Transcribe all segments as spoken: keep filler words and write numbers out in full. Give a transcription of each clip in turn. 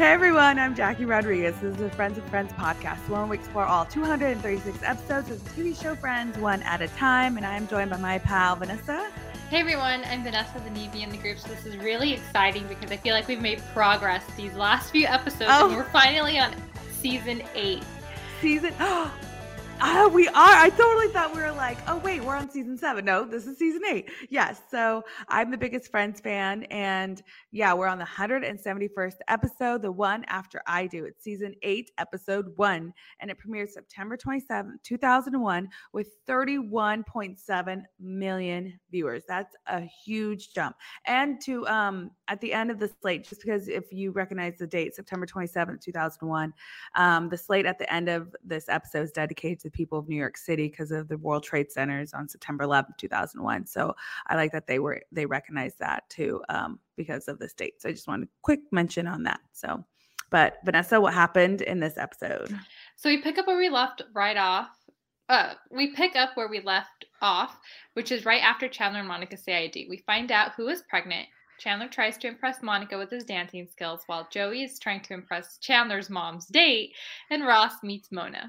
Hey everyone, I'm Jackie Rodriguez. This is the Friends of Friends podcast, where we explore all two hundred thirty-six episodes of the T V show Friends, one at a time. And I am joined by my pal, Vanessa. Hey everyone, I'm Vanessa, the newbie in the group. So this is really exciting because I feel like we've made progress these last few episodes, oh. and we're finally on season eight. Season... Oh, we are. I totally thought we were like, oh, wait, we're on season seven. No, this is season eight. Yes. So I'm the biggest Friends fan. And yeah, we're on the one hundred seventy-first episode, the one after I do. It's season eight, episode one. And it premiered September twenty-seventh, two thousand one with thirty-one point seven million viewers. That's a huge jump. And to, um, at the end of the slate, just because if you recognize the date, September twenty-seventh, two thousand one, um, the slate at the end of this episode is dedicated to the people of New York City because of the World Trade Centers on September eleventh, two thousand one. So I like that they were they recognized that too um, because of this date. So I just wanted a quick mention on that. So, but Vanessa, what happened in this episode? So we pick up where we left right off. Uh, we pick up where we left off, which is right after Chandler and Monica say I do. We find out who is pregnant. Chandler tries to impress Monica with his dancing skills while Joey is trying to impress Chandler's mom's date, and Ross meets Mona.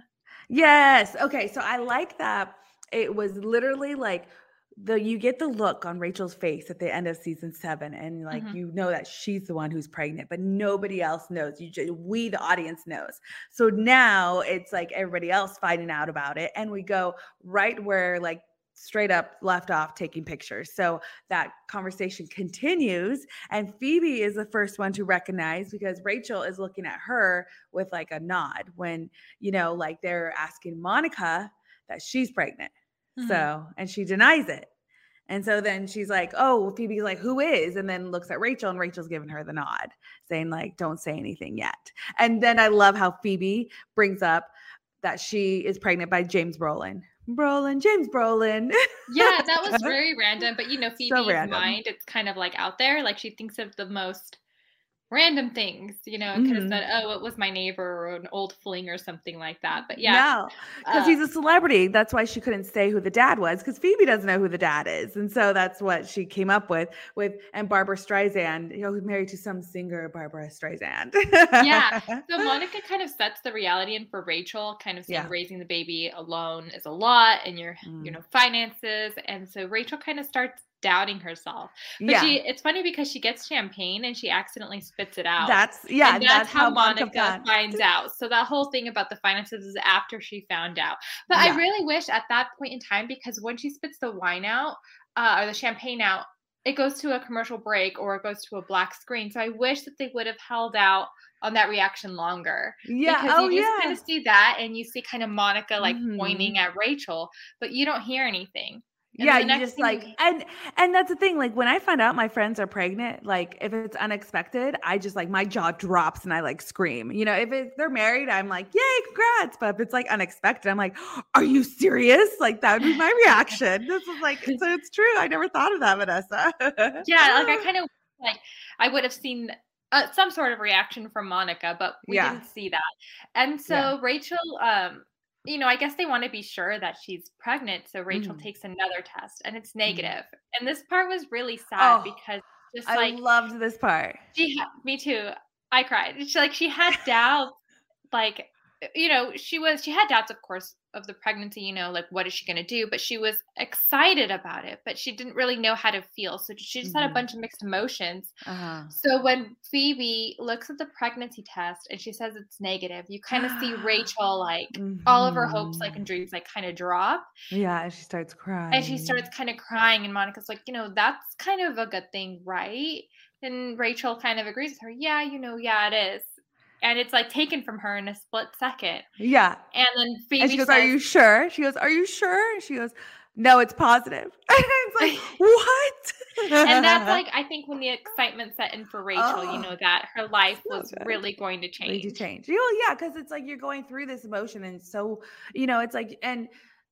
Yes. Okay. So I like that. It was literally like the, you get the look on Rachel's face at the end of season seven. And like, mm-hmm. you know that she's the one who's pregnant, but nobody else knows. You just, we, the audience knows. So now it's like everybody else finding out about it. And we go right where like straight up left off taking pictures. So that conversation continues, and Phoebe is the first one to recognize because Rachel is looking at her with like a nod when, you know, like they're asking Monica that she's pregnant. Mm-hmm. So, and she denies it. And so then she's like, oh, Phoebe's like, who is? And then looks at Rachel, and Rachel's giving her the nod saying like, don't say anything yet. And then I love how Phoebe brings up that she is pregnant by James Brolin. Brolin, James Brolin. Yeah, that was very random. But, you know, Phoebe's so mind, it's kind of like out there. Like she thinks of the most random things, you know, could have mm-hmm. said, oh, it was my neighbor or an old fling or something like that. But yeah. No, because uh, he's a celebrity. That's why she couldn't say who the dad was, because Phoebe doesn't know who the dad is. And so that's what she came up with, with and Barbara Streisand, you know, who's married to some singer, Barbara Streisand. Yeah. So Monica kind of sets the reality in for Rachel, kind of saying yeah. raising the baby alone is a lot and your, mm. you know, finances. And so Rachel kind of starts doubting herself. But yeah. she it's funny because she gets champagne and she accidentally spits it out. That's yeah, and that's, that's how, how Monica, Monica finds out. So that whole thing about the finances is after she found out. But yeah. I really wish at that point in time, because when she spits the wine out, uh, or the champagne out, it goes to a commercial break or it goes to a black screen. So I wish that they would have held out on that reaction longer. Yeah. Because oh, you just yeah. kind of see that and you see kind of Monica like mm-hmm. pointing at Rachel, but you don't hear anything. And yeah, you just like, and and that's the thing. Like when I find out my friends are pregnant, like if it's unexpected, I just like my jaw drops and I like scream. You know, if it, they're married, I'm like, yay, congrats. But if it's like unexpected, I'm like, are you serious? Like that would be my reaction. This is like, so it's true. I never thought of that, Vanessa. Yeah, like I kind of like I would have seen uh, some sort of reaction from Monica, but we yeah. didn't see that. And so yeah. Rachel, um. you know, I guess they want to be sure that she's pregnant. So Rachel mm. takes another test and it's negative. Mm. And this part was really sad oh, because just I like. I loved this part. She, ha- me too. I cried. She like, she had doubts, like, you know, she was, she had doubts, of course, of the pregnancy, you know, like, what is she going to do? But she was excited about it, but she didn't really know how to feel. So she just mm-hmm. had a bunch of mixed emotions. Uh-huh. So when Phoebe looks at the pregnancy test and she says it's negative, you kind of see Rachel, like mm-hmm. all of her hopes, like, and dreams, like kind of drop. Yeah. And she starts crying. And she starts kind of crying. And Monica's like, you know, that's kind of a good thing, right? And Rachel kind of agrees with her. Yeah, you know, yeah, it is. And it's like taken from her in a split second. Yeah. And then Phoebe and she goes, says, are you sure? She goes, are you sure? And she goes, no, it's positive. And it's like, what? And that's like, I think when the excitement set in for Rachel, oh, you know, that her life so was good. really going to change. Going to change. You know, yeah, because it's like you're going through this emotion. And so, you know, it's like, and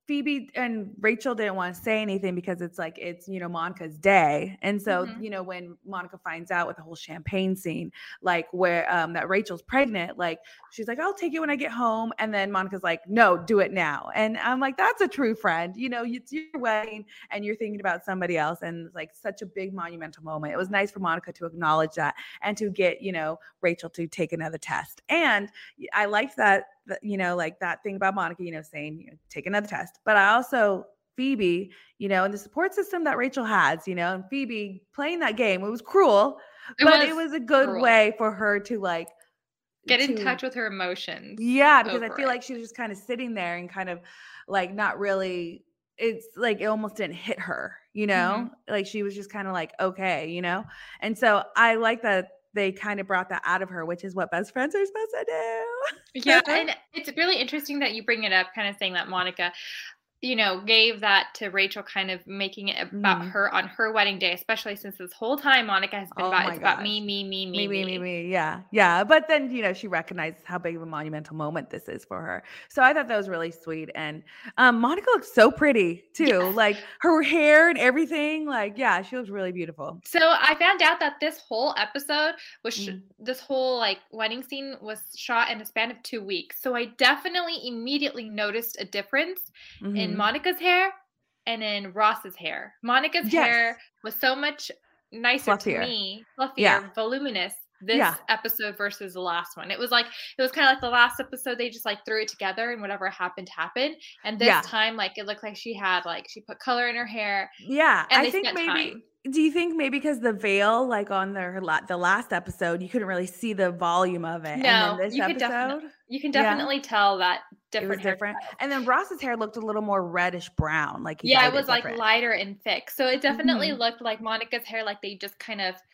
Phoebe and Rachel didn't want to say anything because it's like, it's, you know, Monica's day. And so, Mhm. you know, when Monica finds out with the whole champagne scene, like where um that Rachel's pregnant, like she's like, I'll take it when I get home. And then Monica's like, no, do it now. And I'm like, that's a true friend. You know, it's your wedding and you're thinking about somebody else. And it's like such a big monumental moment. It was nice for Monica to acknowledge that and to get, you know, Rachel to take another test. And I liked that, you know, like that thing about Monica, you know, saying, you know, take another test. But I also, Phoebe, you know, and the support system that Rachel has, you know, and Phoebe playing that game, it was cruel, It but was it was a good cruel. way for her to like, Get in to, touch with her emotions. yeah, because I over feel it. like she was just kind of sitting there and kind of like not really, it's like it almost didn't hit her, you know, Mhm. like she was just kind of like, okay, you know, and so I like that they kind of brought that out of her, which is what best friends are supposed to do. Yeah, and it's really interesting that you bring it up, kind of saying that Monica, you know, gave that to Rachel, kind of making it about Mhm. her on her wedding day, especially since this whole time Monica has been Oh about, my it's about gosh. me, me, me, Me, me, me, me, me. me. Yeah. Yeah. But then, you know, she recognizes how big of a monumental moment this is for her. So I thought that was really sweet. And um, Monica looks so pretty too. Yes. Like her hair and everything. Like, yeah, she looks really beautiful. So I found out that this whole episode was sh- Mm. this whole like wedding scene was shot in a span of two weeks. So I definitely immediately noticed a difference in Mhm. Monica's hair and in Ross's hair. Monica's Yes. hair was so much nicer to Fluffier. me, fluffier, Yeah. voluminous this Yeah. episode versus the last one. It was like it was kind of like the last episode they just like threw it together and whatever happened happened. And this Yeah. time like it looked like she had like she put color in her hair. Yeah. And I they think spent maybe. time. Do you think maybe because the veil, like on their la- the last episode, you couldn't really see the volume of it, and then No, this you could definitely episode, you can yeah, definitely tell that it was different different. hairstyle. And then Ross's hair looked a little more reddish brown, like he Yeah, it dyed it was like different. lighter and thick. So it definitely Mhm. looked like Monica's hair, like they just kind of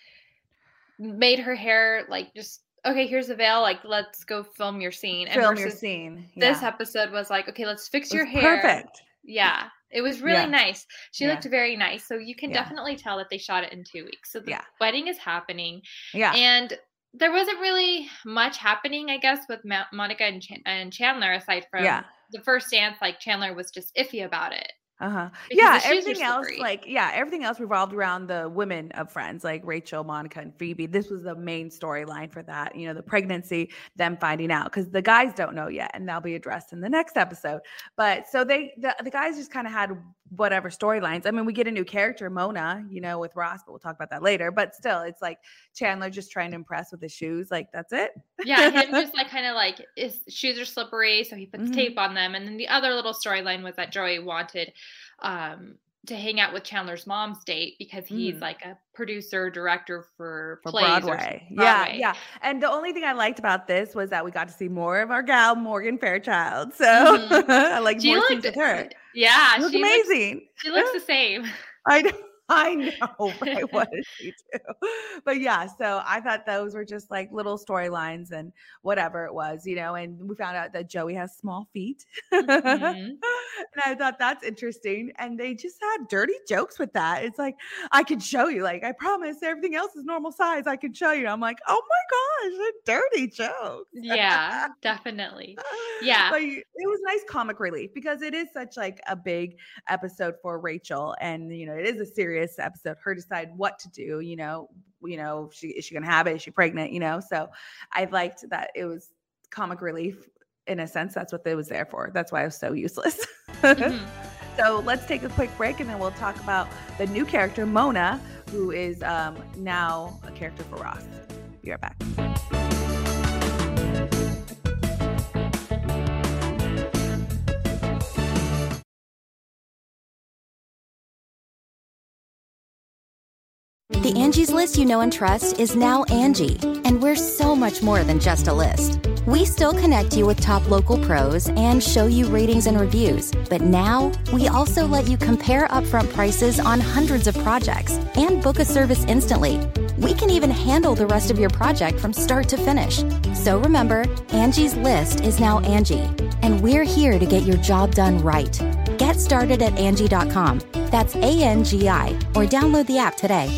made her hair like just okay, here's the veil, like let's go film your scene. And Film your versus scene. this Yeah. episode was like, okay, let's fix It your was hair. perfect. Yeah. It was really Yeah. nice. She Yeah. looked very nice. So you can Yeah. definitely tell that they shot it in two weeks. So the Yeah. wedding is happening. Yeah. And there wasn't really much happening, I guess, with Ma- Monica and, Ch- and Chandler, aside from Yeah. the first dance. Like Chandler was just iffy about it. Uh-huh. Because Yeah, the shoes are everything else, slippery. like, yeah, everything else revolved around the women of Friends, like Rachel, Monica, and Phoebe. This was the main storyline for that, you know, the pregnancy, them finding out, because the guys don't know yet, and that'll be addressed in the next episode. But so they, the, the guys just kind of had whatever storylines. I mean, we get a new character, Mona, you know, with Ross, but we'll talk about that later. But still, it's like Chandler just trying to impress with his shoes. Like, that's it. Yeah, him just like kind of like his shoes are slippery, so he puts Mhm. tape on them. And then the other little storyline was that Joey wanted um to hang out with Chandler's mom's date because he's Mm. like a producer director for, for plays Broadway. or Yeah, Broadway. yeah. And the only thing I liked about this was that we got to see more of our gal Morgan Fairchild. So Mhm. I like She more looked scenes with her. Yeah, She looked she looks, amazing. she looks the same. I know. I know, right? What did she do? But yeah, so I thought those were just like little storylines and whatever it was, you know. And we found out that Joey has small feet. Mhm. And I thought that's interesting. And they just had dirty jokes with that. It's like, I can show you, like, I promise everything else is normal size. I can show you. I'm like, oh my gosh, they're dirty jokes. Yeah, definitely. Yeah. But it was nice comic relief because it is such like a big episode for Rachel. And, you know, it is a serious episode. Her decide what to do, you know, you know, she is she gonna have it? Is she pregnant? You know, so I liked that it was comic relief in a sense. That's what it was there for. That's why it was so useless. Mhm. So let's take a quick break and then we'll talk about the new character, Mona, who is um, now a character for Ross. Be right back. The Angie's List you know and trust is now Angie, and we're so much more than just a list. We still connect you with top local pros and show you ratings and reviews, but now we also let you compare upfront prices on hundreds of projects and book a service instantly. We can even handle the rest of your project from start to finish. So remember, Angie's List is now Angie, and we're here to get your job done right. Get started at Angie dot com. That's A N G I, or download the app today.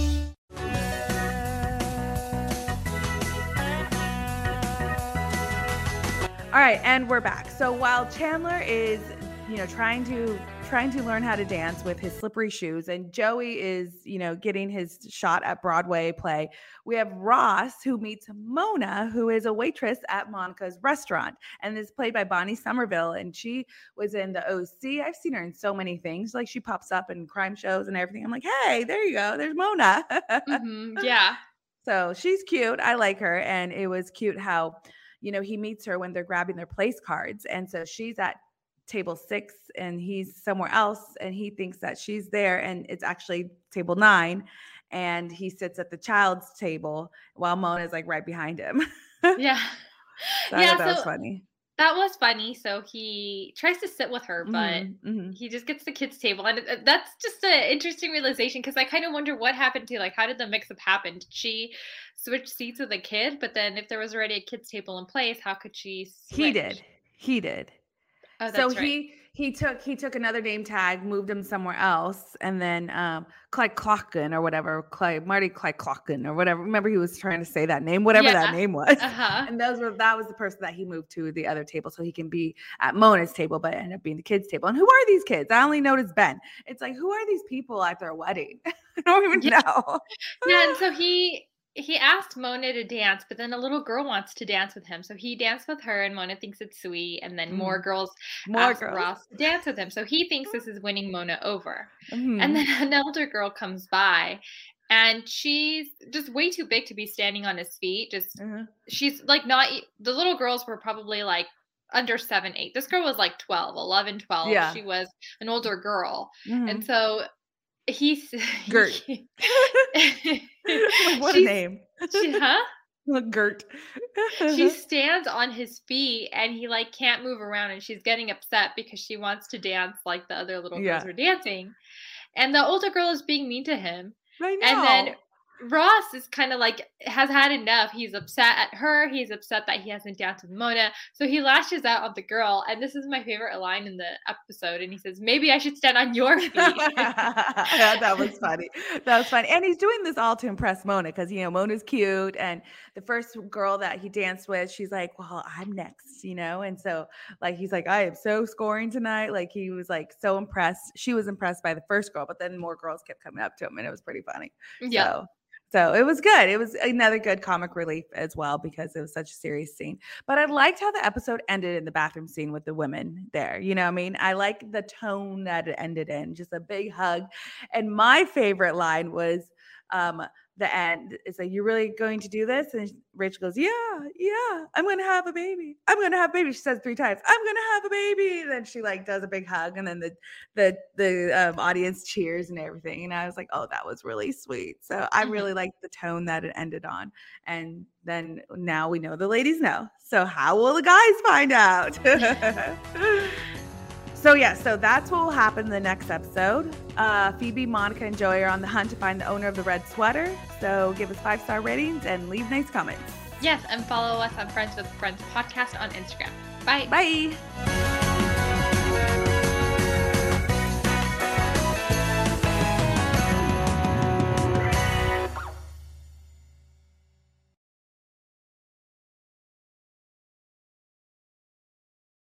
All right, and we're back. So while Chandler is you know, trying to trying to learn how to dance with his slippery shoes. And Joey is, you know, getting his shot at Broadway play. We have Ross, who meets Mona, who is a waitress at Monica's restaurant, and is played by Bonnie Somerville. And she was in the O C. I've seen her in so many things. Like, she pops up in crime shows and everything. I'm like, hey, there you go. There's Mona. Mm-hmm. Yeah. So she's cute. I like her. And it was cute how, you know, he meets her when they're grabbing their place cards. And so she's at table six and he's somewhere else, and he thinks that she's there, and it's actually table nine, and he sits at the child's table while Mona's like right behind him. Yeah. So I yeah, thought that so was funny. That was funny. So he tries to sit with her, but Mm-hmm, mm-hmm. he just gets the kids' table. And that's just an interesting realization, because I kind of wonder what happened to, like, how did the mix-up happen? Did she switch seats with the kid? But then if there was already a kids' table in place, how could she switch? He did. He did. Oh, that's so right. he he took he took another name tag, moved him somewhere else, and then um Clyde Clocken or whatever, Clyde Marty Clyde Clocken or whatever. Remember, he was trying to say that name, whatever Yeah. that name was. Uh-huh. And those were that was the person that he moved to the other table so he can be at Mona's table, but ended up being the kids' table. And who are these kids? I only noticed Ben. It's like, who are these people at their wedding? I don't even Yeah. know. Yeah, and so he he asked Mona to dance, but then a little girl wants to dance with him. So he danced with her, and Mona thinks it's sweet. And then more girls More ask girls. Ross to dance with him. So he thinks this is winning Mona over. Mhm. And then an elder girl comes by, and she's just way too big to be standing on his feet. Just Mhm. she's like not e- the little girls were probably like under seven, eight. This girl was like twelve, eleven, twelve. Yeah. She was an older girl. Mhm. And so he's Gert. Like, what a she's- name. She, huh? Look, Gert. She stands on his feet, and he like can't move around, and she's getting upset because she wants to dance like the other little girls Yeah. are dancing. And the older girl is being mean to him. I know. And then Ross is kind of like, has had enough. He's upset at her. He's upset that he hasn't danced with Mona. So he lashes out on the girl. And this is my favorite line in the episode. And he says, maybe I should stand on your feet. Yeah, that was funny. That was funny. And he's doing this all to impress Mona because, you know, Mona's cute. And the first girl that he danced with, she's like, well, I'm next, you know? And so, like, he's like, I am so scoring tonight. Like, he was, like, so impressed. She was impressed by the first girl, but then more girls kept coming up to him, and it was pretty funny. Yeah. So, so it was good. It was another good comic relief as well because it was such a serious scene. But I liked how the episode ended in the bathroom scene with the women there. You know what I mean? I like the tone that it ended in, just a big hug. And my favorite line was um, the end. It's like, you're really going to do this? And Rachel goes, yeah, yeah, I'm going to have a baby. I'm going to have a baby. She says it three times, I'm going to have a baby. And then she like does a big hug. And then the, the, the um, audience cheers and everything. And I was like, oh, that was really sweet. So I Mhm. really liked the tone that it ended on. And then now we know the ladies know. So how will the guys find out? So yeah, so that's what will happen in the next episode. Uh, Phoebe, Monica, and Joey are on the hunt to find the owner of the red sweater. So give us five-star ratings and leave nice comments. Yes, and follow us on Friends with Friends podcast on Instagram. Bye. Bye.